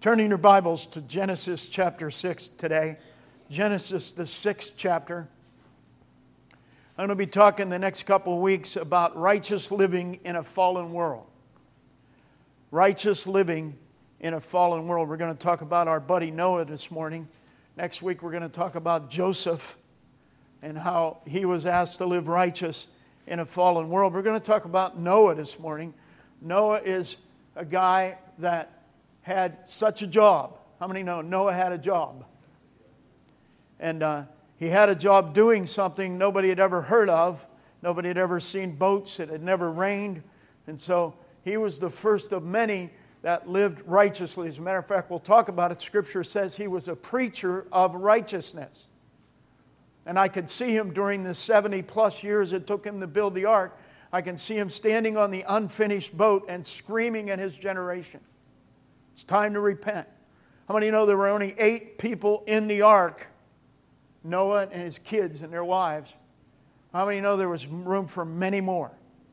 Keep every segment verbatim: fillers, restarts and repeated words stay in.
Turning your Bibles to Genesis chapter six today. Genesis, the sixth chapter. I'm going to be talking the next couple of weeks about righteous living in a fallen world. Righteous living in a fallen world. We're going to talk about our buddy Noah this morning. Next week we're going to talk about Joseph and how he was asked to live righteous in a fallen world. We're going to talk about Noah this morning. Noah is a guy that had such a job. How many know Noah had a job? And uh, he had a job doing something nobody had ever heard of. Nobody had ever seen boats. It had never rained. And so he was the first of many that lived righteously. As a matter of fact, we'll talk about it. Scripture says he was a preacher of righteousness. And I could see him during the seventy plus years it took him to build the ark. I can see him standing on the unfinished boat and screaming at his generation. It's time to repent. How many know there were only eight people in the ark? Noah and his kids and their wives. How many know there was room for many more?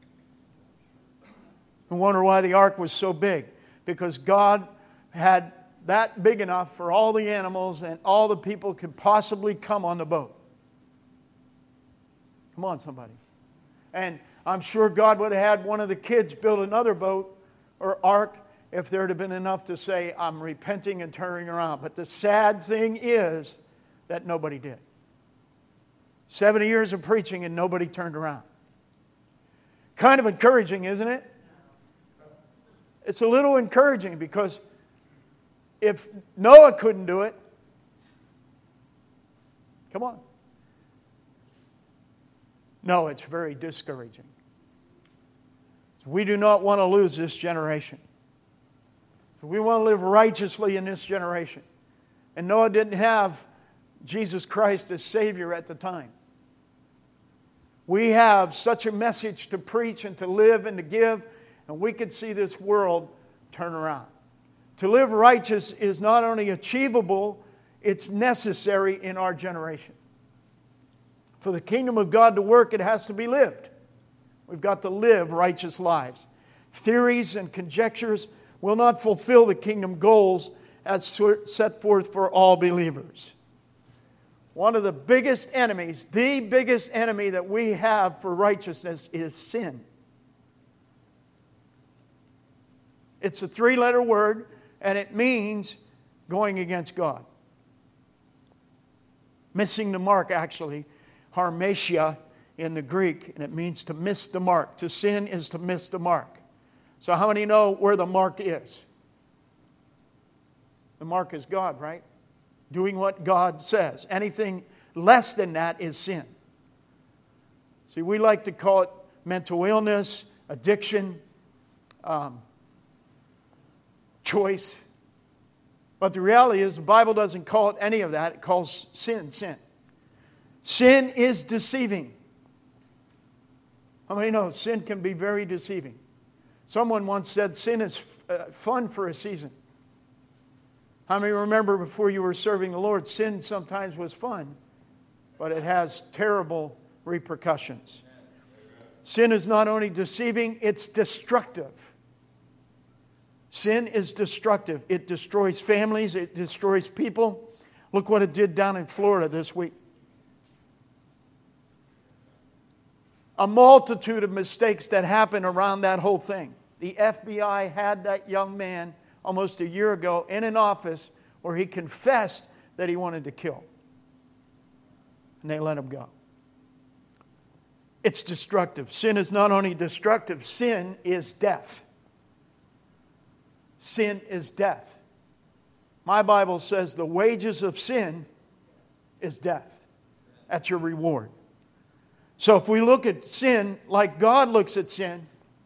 I wonder why the ark was so big. Because God had that big enough for all the animals and all the people could possibly come on the boat. Come on, somebody. And I'm sure God would have had one of the kids build another boat or ark if there had been enough to say, I'm repenting and turning around. But the sad thing is that nobody did. seventy years of preaching and nobody turned around. Kind of encouraging, isn't it? It's a little encouraging because if Noah couldn't do it, come on. No, it's very discouraging. We do not want to lose this generation. We want to live righteously in this generation. And Noah didn't have Jesus Christ as Savior at the time. We have such a message to preach and to live and to give, and we could see this world turn around. To live righteous is not only achievable, it's necessary in our generation. For the kingdom of God to work, it has to be lived. We've got to live righteous lives. Theories and conjectures will not fulfill the kingdom goals as set forth for all believers. One of the biggest enemies, the biggest enemy that we have for righteousness is sin. It's a three-letter word, and it means going against God. Missing the mark, actually. Harmatia in the Greek, and it means to miss the mark. To sin is to miss the mark. So how many know where the mark is? The mark is God, right? Doing what God says. Anything less than that is sin. See, we like to call it mental illness, addiction, um, choice. But the reality is the Bible doesn't call it any of that. It calls sin, sin. Sin is deceiving. How many know sin can be very deceiving? Someone once said sin is f- uh, fun for a season. How many remember before you were serving the Lord, sin sometimes was fun, but it has terrible repercussions. Sin is not only deceiving, it's destructive. Sin is destructive. It destroys families. It destroys people. Look what it did down in Florida this week. A multitude of mistakes that happened around that whole thing. The F B I had that young man almost a year ago in an office where he confessed that he wanted to kill. And they let him go. It's destructive. Sin is not only destructive, sin is death. Sin is death. My Bible says the wages of sin is death. That's your reward. So if we look at sin like God looks at sin,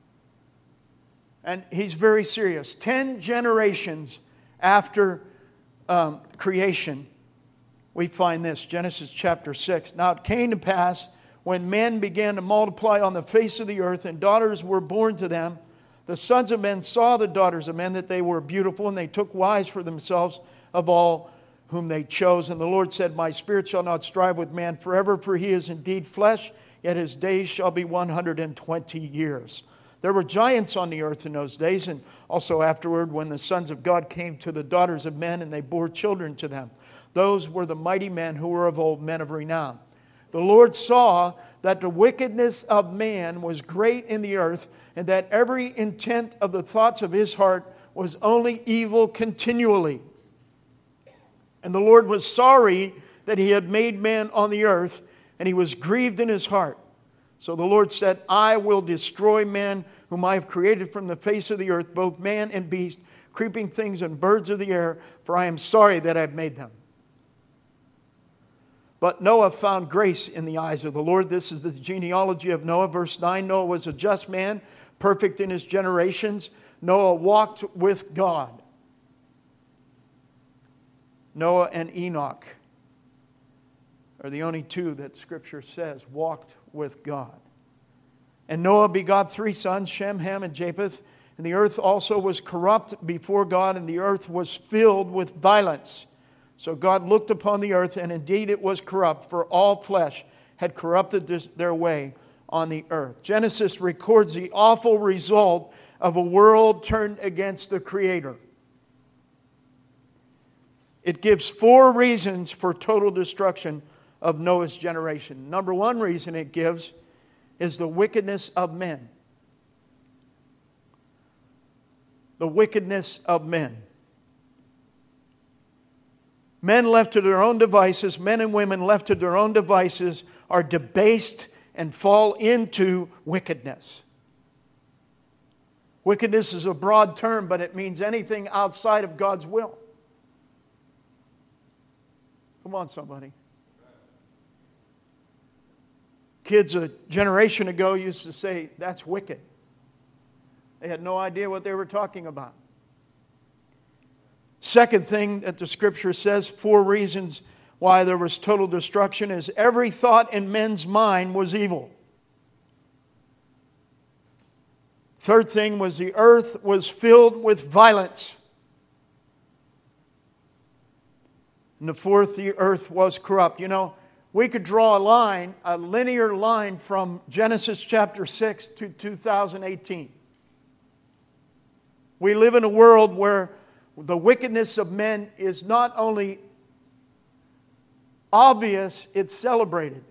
and He's very serious. Ten generations after um, creation, we find this, Genesis chapter six. Now it came to pass when men began to multiply on the face of the earth and daughters were born to them, the sons of men saw the daughters of men that they were beautiful, and they took wives for themselves of all whom they chose. And the Lord said, My spirit shall not strive with man forever, for he is indeed flesh, yet his days shall be one hundred twenty years. There were giants on the earth in those days, and Also afterward, when the sons of God came to the daughters of men, and they bore children to them, those were the mighty men who were of old, men of renown. The Lord saw that the wickedness of man was great in the earth, and that every intent of the thoughts of his heart was only evil continually. And the Lord was sorry that he had made man on the earth, and he was grieved in his heart. So the Lord said, I will destroy man whom I have created from the face of the earth, both man and beast, creeping things and birds of the air, for I am sorry that I have made them. But Noah found grace in the eyes of the Lord. This is the genealogy of Noah. Verse nine, Noah was a just man, perfect in his generations. Noah walked with God. Noah and Enoch are the only two that Scripture says walked with God. And Noah begot three sons, Shem, Ham, and Japheth. And the earth also was corrupt before God, and the earth was filled with violence. So God looked upon the earth, and indeed it was corrupt, for all flesh had corrupted this, their way on the earth. Genesis records the awful result of a world turned against the Creator. It gives four reasons for total destruction of Noah's generation. Number one reason it gives is the wickedness of men. The wickedness of men. Men left to their own devices, men and women left to their own devices, are debased and fall into wickedness. Wickedness is a broad term, but it means anything outside of God's will. Come on, somebody. Kids a generation ago used to say, that's wicked. They had no idea what they were talking about. Second thing that the Scripture says, four reasons why there was total destruction, is every thought in men's mind was evil. Third thing was the earth was filled with violence. And the fourth, the earth was corrupt. You know, we could draw a line, a linear line from Genesis chapter six to two thousand eighteen. We live in a world where the wickedness of men is not only obvious, it's celebrated.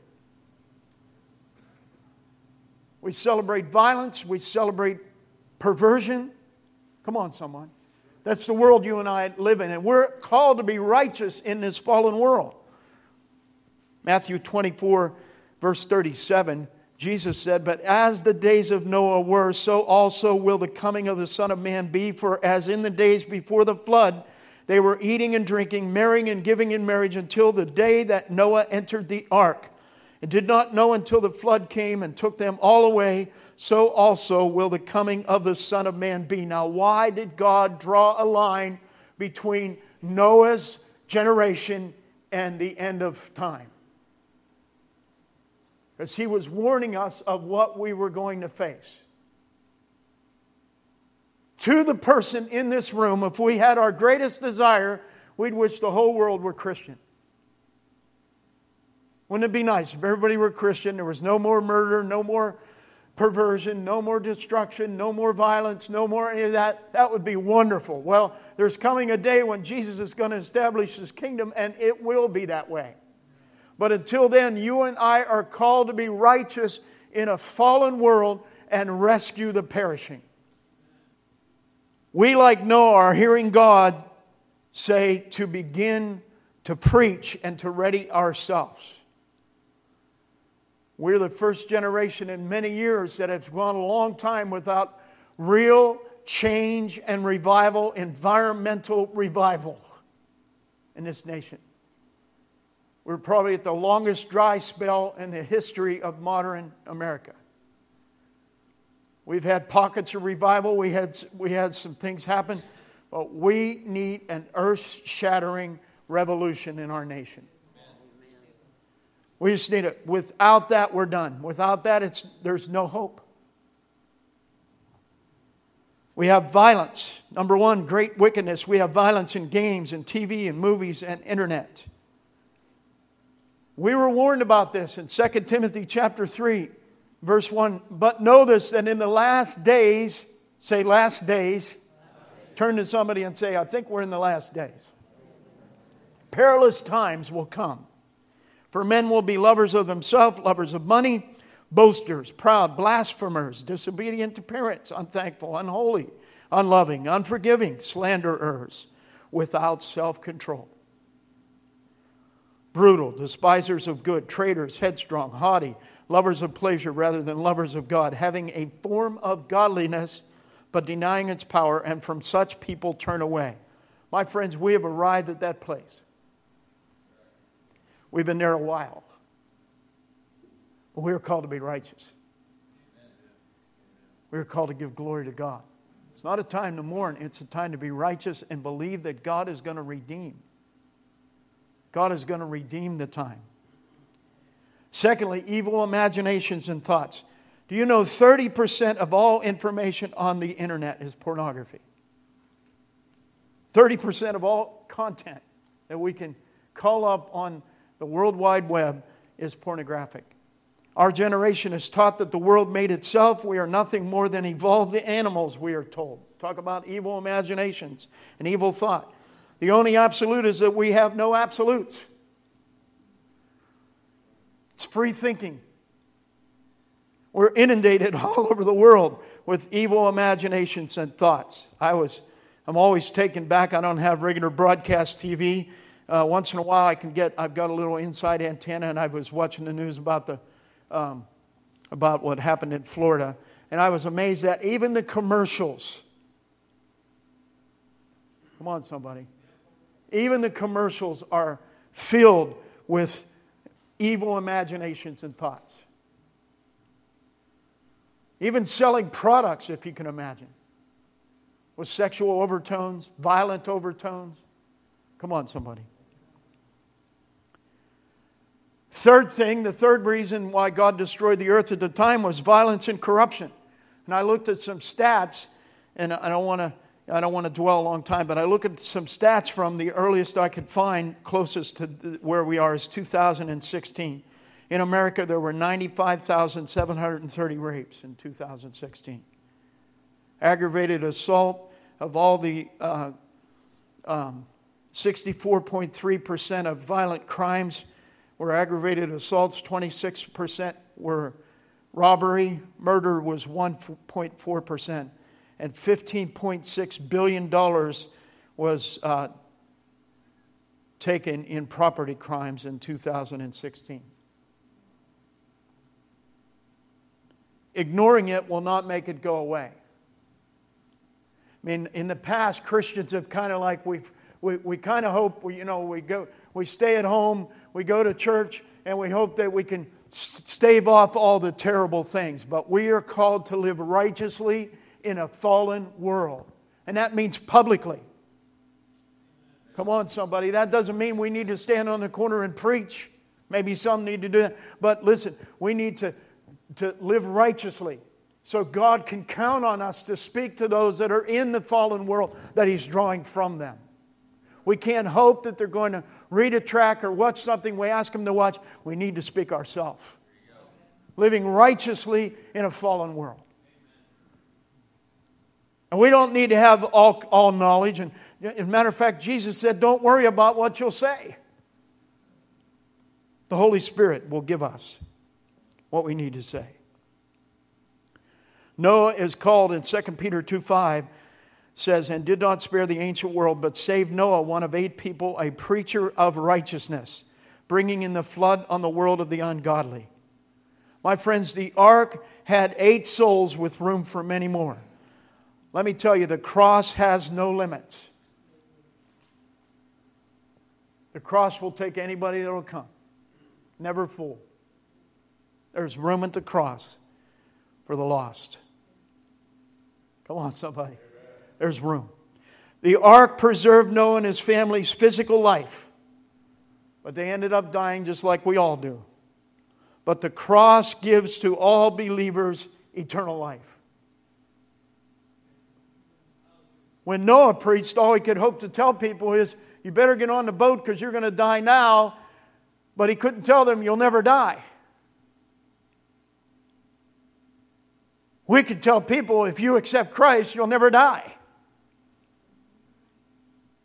We celebrate violence, we celebrate perversion. Come on, someone. That's the world you and I live in, and we're called to be righteous in this fallen world. Matthew twenty-four, verse thirty-seven, Jesus said, but as the days of Noah were, so also will the coming of the Son of Man be. For as in the days before the flood, they were eating and drinking, marrying and giving in marriage until the day that Noah entered the ark, and did not know until the flood came and took them all away, so also will the coming of the Son of Man be. Now, why did God draw a line between Noah's generation and the end of time? Because He was warning us of what we were going to face. To the person in this room, if we had our greatest desire, we'd wish the whole world were Christian. Wouldn't it be nice if everybody were Christian? There was no more murder, no more perversion, no more destruction, no more violence, no more any of that. That would be wonderful. Well, there's coming a day when Jesus is going to establish His kingdom, and it will be that way. But until then, you and I are called to be righteous in a fallen world and rescue the perishing. We, like Noah, are hearing God say to begin to preach and to ready ourselves. We're the first generation in many years that have gone a long time without real change and revival, environmental revival in this nation. We're probably at the longest dry spell in the history of modern America. We've had pockets of revival. We had, we had some things happen. But we need an earth-shattering revolution in our nation. We just need it. Without that, we're done. Without that, it's, there's no hope. We have violence. Number one, great wickedness. We have violence in games and T V and movies and internet. We were warned about this in Second Timothy chapter three, verse one. But know this, that in the last days, say last days, Turn to somebody and say, I think we're in the last days. Perilous times will come. For men will be lovers of themselves, lovers of money, boasters, proud, blasphemers, disobedient to parents, unthankful, unholy, unloving, unforgiving, slanderers, without self-control. Brutal, despisers of good, traitors, headstrong, haughty, lovers of pleasure rather than lovers of God, having a form of godliness, but denying its power, and from such people turn away. My friends, we have arrived at that place. We've been there a while. But we are called to be righteous. We are called to give glory to God. It's not a time to mourn. It's a time to be righteous and believe that God is going to redeem. God is going to redeem the time. Secondly, evil imaginations and thoughts. Do you know thirty percent of all information on the internet is pornography? thirty percent of all content that we can call up on the World Wide Web is pornographic. Our generation is taught that the world made itself. We are nothing more than evolved animals, we are told. Talk about evil imaginations and evil thought. The only absolute is that we have no absolutes. It's free thinking. We're inundated all over the world with evil imaginations and thoughts. I was, I'm always taken back. I don't have regular broadcast T V. Uh, once in a while, I can get. I've got a little inside antenna, and I was watching the news about the um, about what happened in Florida, and I was amazed that even the commercials. Come on, somebody. Even the commercials are filled with evil imaginations and thoughts. Even selling products, if you can imagine, with sexual overtones, violent overtones. Come on, somebody. Third thing, the third reason why God destroyed the earth at the time was violence and corruption. And I looked at some stats, and I don't want to I don't want to dwell a long time, but I look at some stats from the earliest I could find, closest to where we are, is two thousand sixteen. In America, there were ninety-five thousand seven hundred thirty rapes in two thousand sixteen. Aggravated assault of all the uh, um, sixty-four point three percent of violent crimes were aggravated assaults, twenty-six percent were robbery, murder was one point four percent, and fifteen point six billion dollars was uh, taken in property crimes in two thousand sixteen. Ignoring it will not make it go away. I mean, in the past, Christians have kind of like, we've, we we kind of hope, we, you know, we go, we stay at home, we go to church, and we hope that we can stave off all the terrible things. But we are called to live righteously in a fallen world. And that means publicly. Come on, somebody. That doesn't mean we need to stand on the corner and preach. Maybe some need to do that. But listen, we need to to live righteously so God can count on us to speak to those that are in the fallen world that He's drawing from them. We can't hope that they're going to read a track or watch something we ask them to watch. We need to speak ourselves. Living righteously in a fallen world. And we don't need to have all, all knowledge. And as a matter of fact, Jesus said, don't worry about what you'll say. The Holy Spirit will give us what we need to say. Noah is called in Second Peter two five, says, and did not spare the ancient world, but saved Noah, one of eight people, a preacher of righteousness, bringing in the flood on the world of the ungodly. My friends, the ark had eight souls with room for many more. Let me tell you, the cross has no limits. The cross will take anybody that will come. Never full. There's room at the cross for the lost. Come on, somebody. There's room. The ark preserved Noah and his family's physical life, but they ended up dying just like we all do. But the cross gives to all believers eternal life. When Noah preached, all he could hope to tell people is, you better get on the boat because you're going to die now. But he couldn't tell them, you'll never die. We could tell people, if you accept Christ, you'll never die.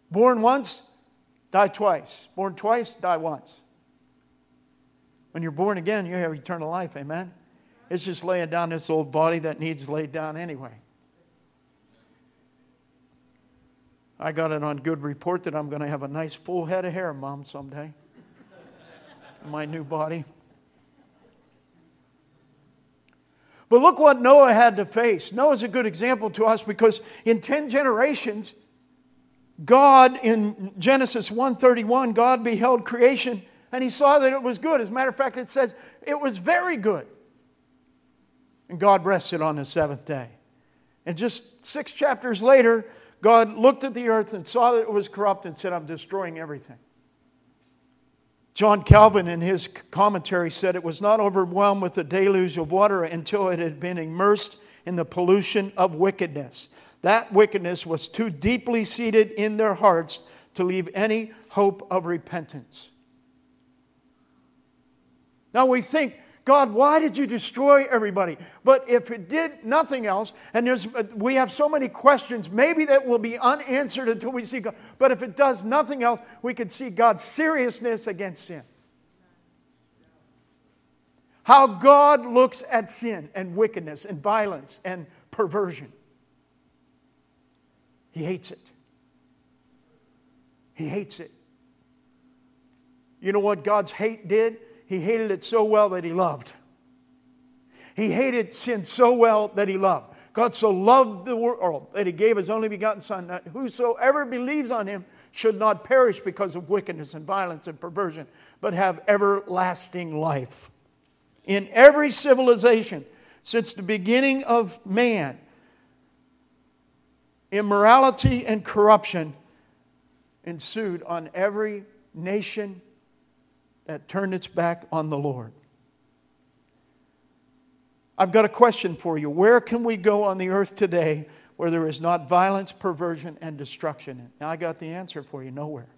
Born once, die twice. Born twice, die once. When you're born again, you have eternal life, amen? It's just laying down this old body that needs laid down anyway. I got it on good report that I'm going to have a nice full head of hair, Mom, someday. In my new body. But look what Noah had to face. Noah's a good example to us because in ten generations, God, in Genesis one thirty-one, God beheld creation and He saw that it was good. As a matter of fact, it says it was very good. And God rested on the seventh day. And just six chapters later, God looked at the earth and saw that it was corrupt and said, I'm destroying everything. John Calvin in his commentary said it was not overwhelmed with a deluge of water until it had been immersed in the pollution of wickedness. That wickedness was too deeply seated in their hearts to leave any hope of repentance. Now we think, God, why did you destroy everybody? But if it did nothing else, and there's, we have so many questions, maybe that will be unanswered until we see God. But if it does nothing else, we can see God's seriousness against sin. How God looks at sin and wickedness and violence and perversion. He hates it. He hates it. You know what God's hate did? He hated it so well that He loved. He hated sin so well that He loved. God so loved the world that He gave His only begotten Son, that whosoever believes on Him should not perish because of wickedness and violence and perversion, but have everlasting life. In every civilization, since the beginning of man, immorality and corruption ensued on every nation that turned its back on the Lord. I've got a question for you. Where can we go on the earth today where there is not violence, perversion, and destruction? Now I got the answer for you. Nowhere.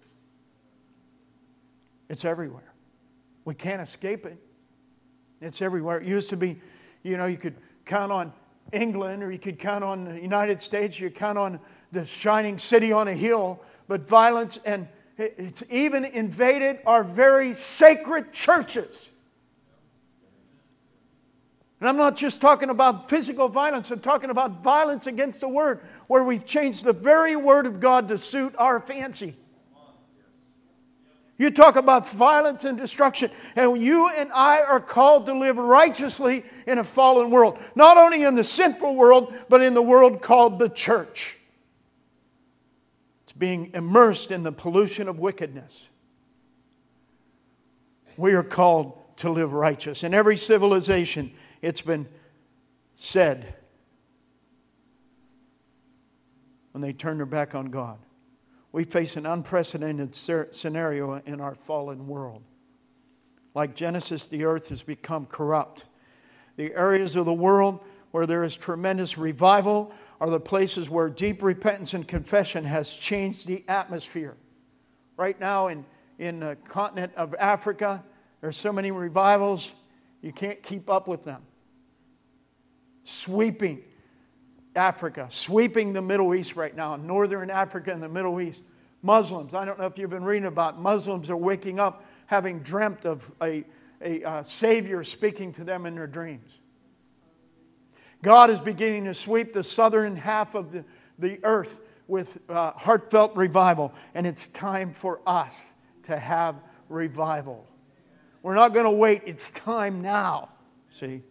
It's everywhere. We can't escape it. It's everywhere. It used to be, you know, you could count on England or you could count on the United States. You could count on the shining city on a hill. But violence and it's even invaded our very sacred churches. And I'm not just talking about physical violence. I'm talking about violence against the Word, where we've changed the very Word of God to suit our fancy. You talk about violence and destruction. And you and I are called to live righteously in a fallen world. Not only in the sinful world, but in the world called the church. Being immersed in the pollution of wickedness. We are called to live righteous. In every civilization, it's been said when they turn their back on God. We face an unprecedented scenario in our fallen world. Like Genesis, the earth has become corrupt. The areas of the world where there is tremendous revival are the places where deep repentance and confession has changed the atmosphere. Right now in, in the continent of Africa, there's so many revivals, you can't keep up with them. Sweeping Africa, sweeping the Middle East right now, Northern Africa and the Middle East. Muslims, I don't know if you've been reading about, Muslims are waking up having dreamt of a, a, a Savior speaking to them in their dreams. God is beginning to sweep the southern half of the, the earth with uh, heartfelt revival. And it's time for us to have revival. We're not going to wait. It's time now. See?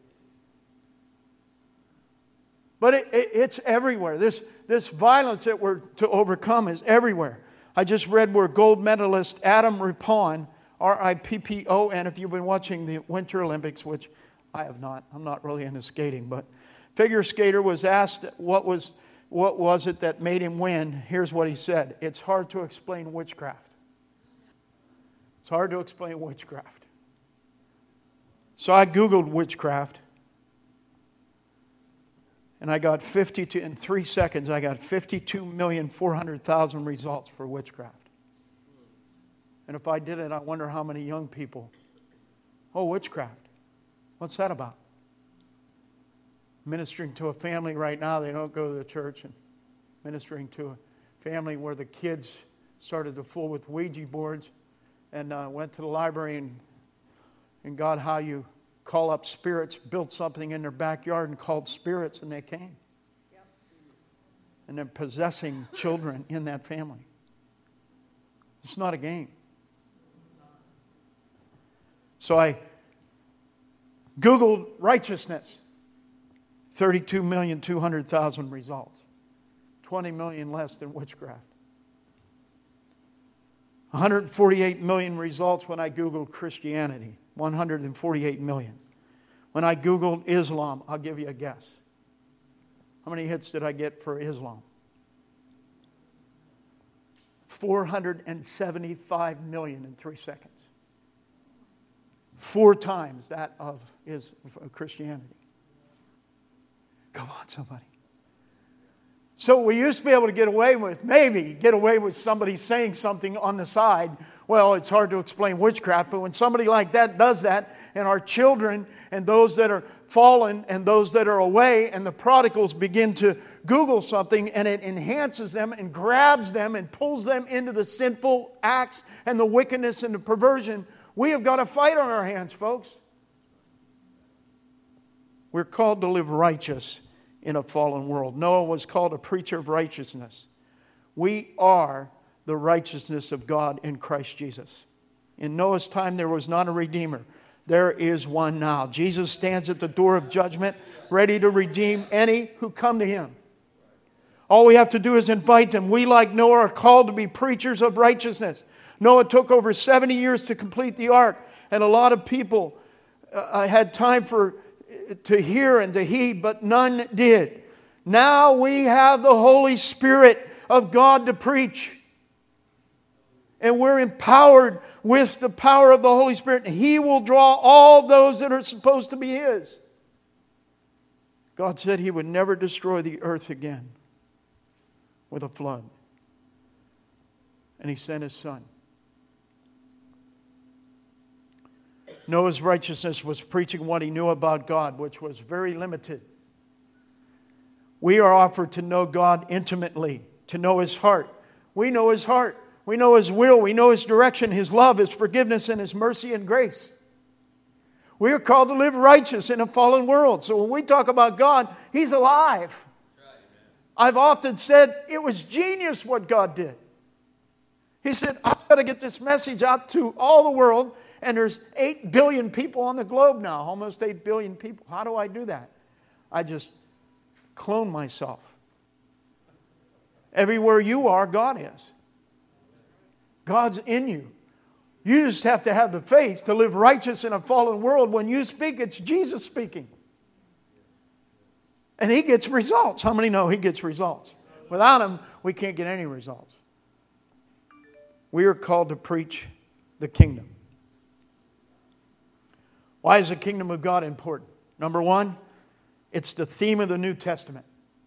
But it, it, it's everywhere. This, this violence that we're to overcome is everywhere. I just read where gold medalist Adam Rippon, R I P P O N, if you've been watching the Winter Olympics, which I have not. I'm not really into skating, but figure skater was asked what was, what was it that made him win. Here's what he said. It's hard to explain witchcraft. It's hard to explain witchcraft. So I Googled witchcraft. And I got fifty-two, in three seconds, I got fifty-two million four hundred thousand results for witchcraft. And if I did it, I wonder how many young people. Oh, witchcraft. What's that about? Ministering to a family right now, they don't go to the church, and ministering to a family where the kids started to fool with Ouija boards, and uh, went to the library and, and got how you call up spirits, built something in their backyard and called spirits, and they came. Yep. And they're possessing children in that family. It's not a game. So I Googled righteousness. thirty-two million two hundred thousand results. twenty million less than witchcraft. one hundred forty-eight million results when I Googled Christianity. one hundred forty-eight million. When I Googled Islam, I'll give you a guess. How many hits did I get for Islam? four hundred seventy-five million in three seconds. Four times that of, is, of Christianity. Come on, somebody. So we used to be able to get away with, maybe get away with somebody saying something on the side. Well, it's hard to explain witchcraft, but when somebody like that does that, and our children and those that are fallen and those that are away, and the prodigals begin to Google something, and it enhances them and grabs them and pulls them into the sinful acts and the wickedness and the perversion, we have got a fight on our hands, folks. We're called to live righteous in a fallen world. Noah was called a preacher of righteousness. We are the righteousness of God in Christ Jesus. In Noah's time, there was not a redeemer. There is one now. Jesus stands at the door of judgment, ready to redeem any who come to Him. All we have to do is invite them. We, like Noah, are called to be preachers of righteousness. Noah took over seventy years to complete the ark, and a lot of people uh, had time for to hear and to heed, but none did. Now we have the Holy Spirit of God to preach. And we're empowered with the power of the Holy Spirit. And He will draw all those that are supposed to be His. God said He would never destroy the earth again with a flood. And He sent His Son. Noah's righteousness was preaching what he knew about God, which was very limited. We are offered to know God intimately, to know His heart. We know His heart. We know His will. We know His direction, His love, His forgiveness, and His mercy and grace. We are called to live righteous in a fallen world. So when we talk about God, He's alive. I've often said it was genius what God did. He said, I've got to get this message out to all the world. And there's eight billion people on the globe now. Almost eight billion people. How do I do that? I just clone myself. Everywhere you are, God is. God's in you. You just have to have the faith to live righteous in a fallen world. When you speak, it's Jesus speaking. And He gets results. How many know He gets results? Without Him, we can't get any results. We are called to preach the kingdom. Why is the kingdom of God important? Number one, it's the theme of the New Testament.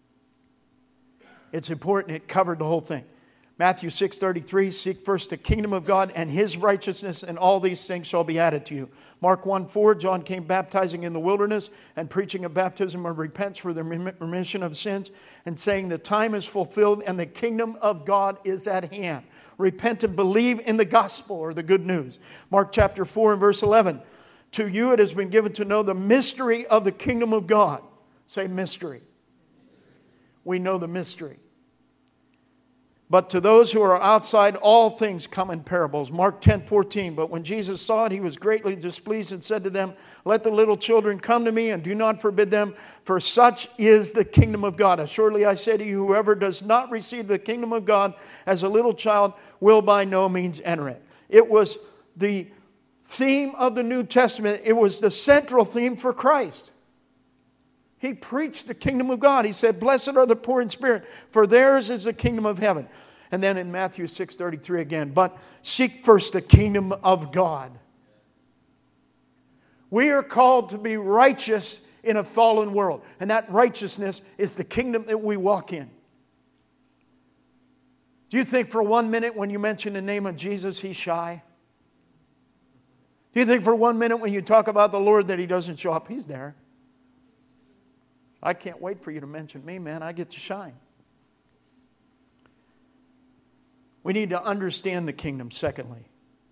It's important. It covered the whole thing. Matthew six thirty-three, seek first the kingdom of God and His righteousness, and all these things shall be added to you. Mark one four, John came baptizing in the wilderness and preaching a baptism of repentance for the remission of sins, and saying the time is fulfilled and the kingdom of God is at hand. Repent and believe in the gospel, or the good news. Mark chapter four and verse eleven. To you it has been given to know the mystery of the kingdom of God. Say mystery. We know the mystery. But to those who are outside, all things come in parables. Mark ten fourteen. But when Jesus saw it, He was greatly displeased and said to them, let the little children come to me, and do not forbid them, for such is the kingdom of God. Assuredly I say to you, whoever does not receive the kingdom of God as a little child will by no means enter it. It was the theme of the New Testament. It was the central theme for Christ. He preached the kingdom of God. He said, blessed are the poor in spirit, for theirs is the kingdom of heaven. And then in Matthew six thirty-three again, but seek first the kingdom of God. We are called to be righteous in a fallen world. And that righteousness is the kingdom that we walk in. Do you think for one minute when you mention the name of Jesus, He's shy? Do you think for one minute when you talk about the Lord that He doesn't show up? He's there. I can't wait for you to mention me, man. I get to shine. We need to understand the kingdom, secondly.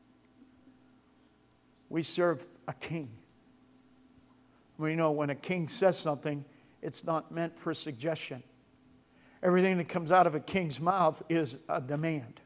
We serve a king. We know when a king says something, it's not meant for suggestion. Everything that comes out of a king's mouth is a demand.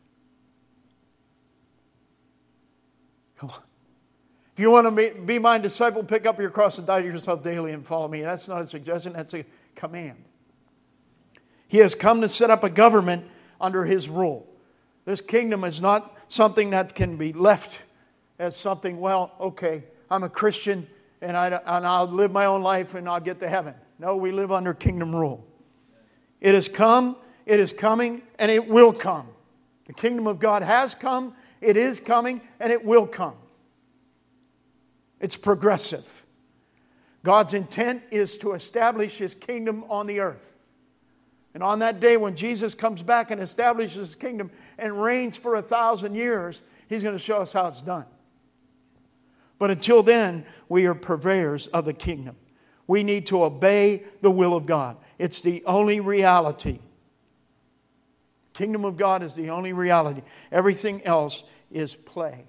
Come on. If you want to be, be my disciple, pick up your cross and die to yourself daily and follow me. That's not a suggestion, that's a command. He has come to set up a government under His rule. This kingdom is not something that can be left as something, well, okay, I'm a Christian and, I, and I'll live my own life and I'll get to heaven. No, we live under kingdom rule. It has come, it is coming, and it will come. The kingdom of God has come, it is coming, and it will come. It's progressive. God's intent is to establish His kingdom on the earth. And on that day when Jesus comes back and establishes His kingdom and reigns for a thousand years, He's going to show us how it's done. But until then, we are purveyors of the kingdom. We need to obey the will of God. It's the only reality. The kingdom of God is the only reality. Everything else is play.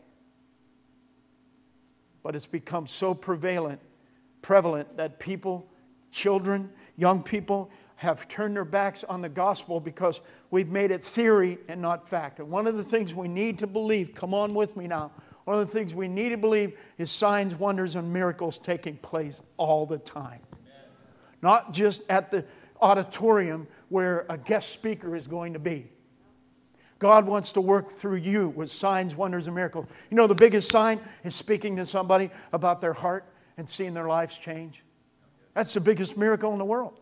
But it's become so prevalent, prevalent that people, children, young people, have turned their backs on the gospel because we've made it theory and not fact. And one of the things we need to believe, come on with me now, one of the things we need to believe is signs, wonders, and miracles taking place all the time. Amen. Not just at the auditorium where a guest speaker is going to be. God wants to work through you with signs, wonders, and miracles. You know, the biggest sign is speaking to somebody about their heart and seeing their lives change. That's the biggest miracle in the world.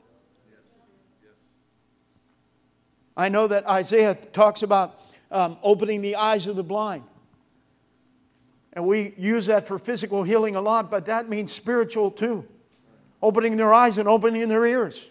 I know that Isaiah talks about um, opening the eyes of the blind. And we use that for physical healing a lot, but that means spiritual too. Opening their eyes and opening their ears.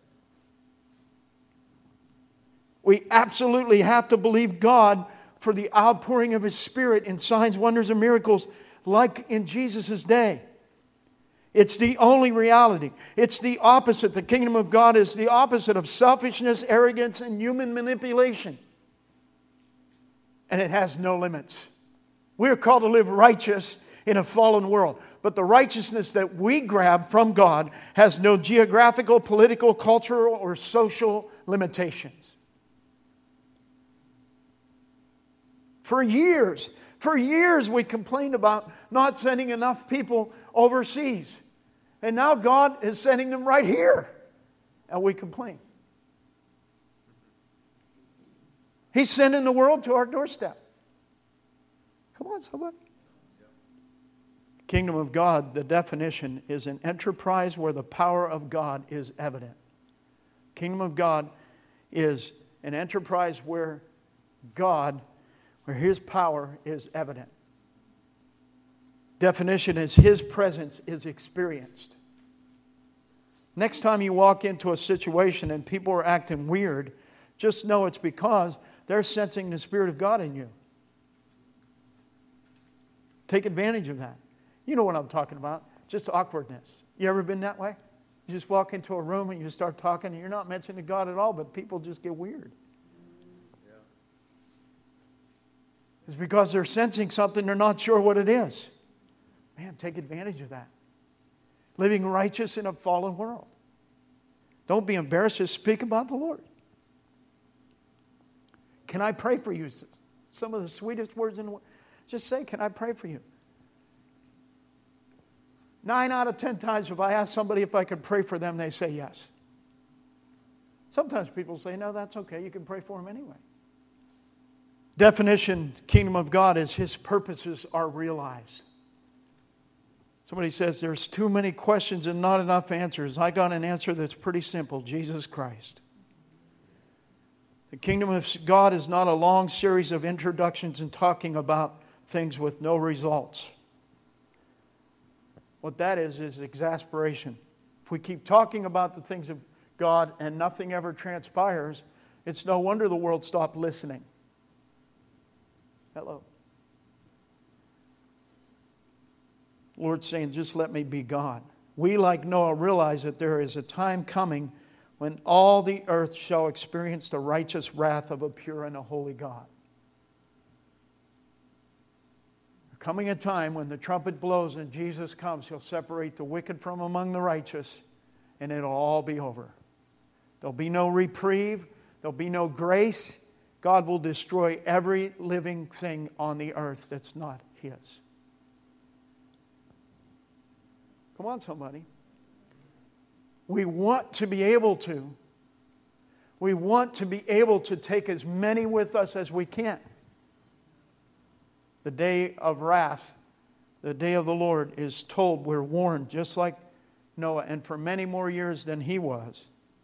We absolutely have to believe God for the outpouring of His Spirit in signs, wonders, and miracles like in Jesus' day. It's the only reality. It's the opposite. The kingdom of God is the opposite of selfishness, arrogance, and human manipulation. And it has no limits. We are called to live righteous in a fallen world. But the righteousness that we grab from God has no geographical, political, cultural, or social limitations. For years, for years we complained about not sending enough people overseas. And now God is sending them right here. And we complain. He's sending the world to our doorstep. Come on, somebody. Kingdom of God, the definition is an enterprise where the power of God is evident. Kingdom of God is an enterprise where God, where His power is evident. Definition is His presence is experienced. Next time you walk into a situation and people are acting weird, just know it's because they're sensing the Spirit of God in you. Take advantage of that. You know what I'm talking about. Just awkwardness. You ever been that way? You just walk into a room and you start talking and you're not mentioning God at all, but people just get weird. Yeah. It's because they're sensing something, they're not sure what it is. Man, take advantage of that. Living righteous in a fallen world. Don't be embarrassed. Just speak about the Lord. Can I pray for you? Some of the sweetest words in the world. Just say, can I pray for you? Nine out of ten times if I ask somebody if I could pray for them, they say yes. Sometimes people say, no, that's okay. You can pray for them anyway. Definition, kingdom of God is His purposes are realized. Somebody says there's too many questions and not enough answers. I got an answer that's pretty simple. Jesus Christ. The kingdom of God is not a long series of introductions and talking about things with no results. What that is, is exasperation. If we keep talking about the things of God and nothing ever transpires, it's no wonder the world stopped listening. Hello. Lord's saying, just let me be God. We, like Noah, realize that there is a time coming when all the earth shall experience the righteous wrath of a pure and a holy God. coming a time when the trumpet blows and Jesus comes, He'll separate the wicked from among the righteous, and it'll all be over. There'll be no reprieve. There'll be no grace. God will destroy every living thing on the earth that's not His. Come on, somebody. We want to be able to. We want to be able to take as many with us as we can. The day of wrath, the day of the Lord is told, we're warned, just like Noah, and for many more years than he was.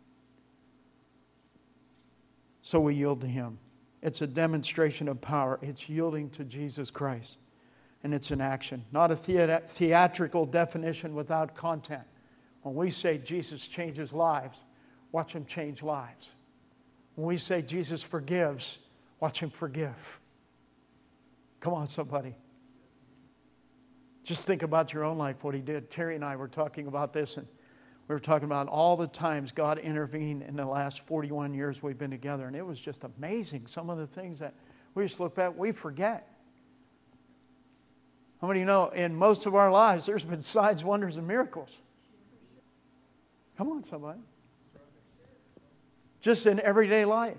So we yield to Him. It's a demonstration of power. It's yielding to Jesus Christ. And it's an action, not a theatrical definition without content. When we say Jesus changes lives, watch Him change lives. When we say Jesus forgives, watch Him forgive. Come on, somebody. Just think about your own life, what He did. Terry and I were talking about this, and we were talking about all the times God intervened in the last forty-one years we've been together, and it was just amazing. Some of the things that we just look back, we forget. How many of you know in most of our lives there's been signs, wonders, and miracles? Come on, somebody. Just in everyday life.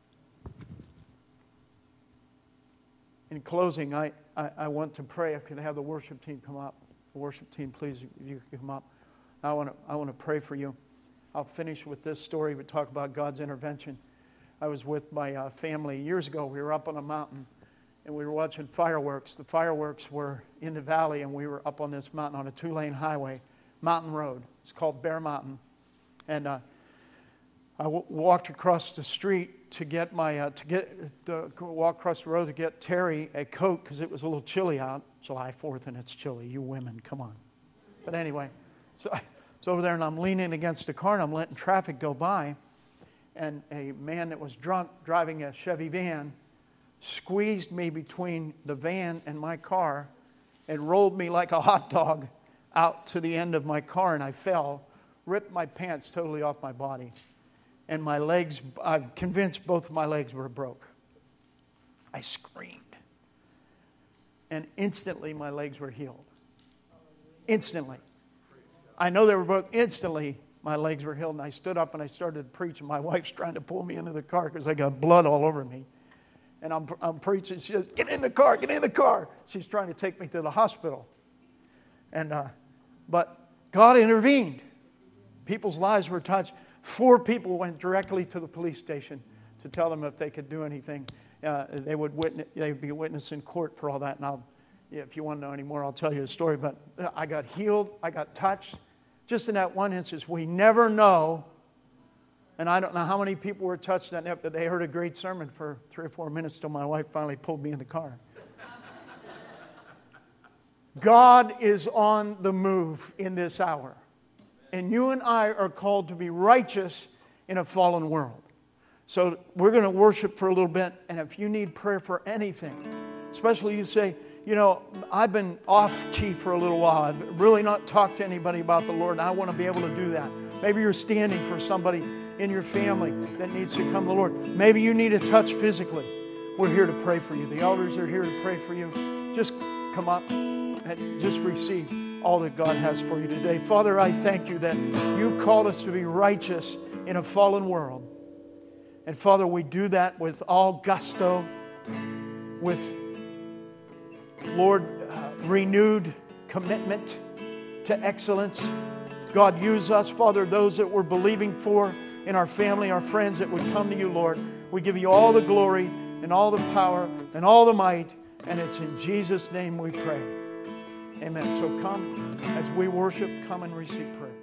In closing, I, I, I want to pray. If I could have the worship team come up. The worship team, please, if you could come up. I want to I want to pray for you. I'll finish with this story. We talk about God's intervention. I was with my uh, family years ago. We were up on a mountain, and we were watching fireworks. The fireworks were in the valley, and we were up on this mountain on a two-lane highway, mountain road. It's called Bear Mountain. And uh, I w- walked across the street to get my uh, to get to walk across the road to get Terry a coat because it was a little chilly out. July fourth, and it's chilly. You women, come on. But anyway, so I was over there, and I'm leaning against the car, and I'm letting traffic go by, and a man that was drunk driving a Chevy van squeezed me between the van and my car and rolled me like a hot dog out to the end of my car, and I fell, ripped my pants totally off my body. And my legs, I'm convinced both of my legs were broke. I screamed. And instantly my legs were healed. Instantly. I know they were broke. Instantly my legs were healed. And I stood up and I started to preach. And my wife's trying to pull me into the car because I got blood all over me. And I'm, I'm preaching. She says, get in the car, get in the car. She's trying to take me to the hospital. And uh, But God intervened. People's lives were touched. Four people went directly to the police station to tell them if they could do anything. Uh, they would witness, they would be a witness in court for all that. And I'll, yeah, if you want to know any more, I'll tell you the story. But I got healed. I got touched. Just in that one instance, we never know. And I don't know how many people were touched that night, but they heard a great sermon for three or four minutes till my wife finally pulled me in the car. God is on the move in this hour. And you and I are called to be righteous in a fallen world. So we're going to worship for a little bit. And if you need prayer for anything, especially you say, you know, I've been off key for a little while. I've really not talked to anybody about the Lord. And I want to be able to do that. Maybe you're standing for somebody in your family that needs to come to the Lord. Maybe you need a touch physically. We're here to pray for you. The elders are here to pray for you. Just come up and just receive all that God has for you today. Father, I thank you that you called us to be righteous in a fallen world. And Father, we do that with all gusto, with, Lord, uh, renewed commitment to excellence. God, use us, Father, those that we're believing for in our family, our friends that would come to you, Lord. We give you all the glory and all the power and all the might. And it's in Jesus' name we pray. Amen. So come as we worship, come and receive prayer.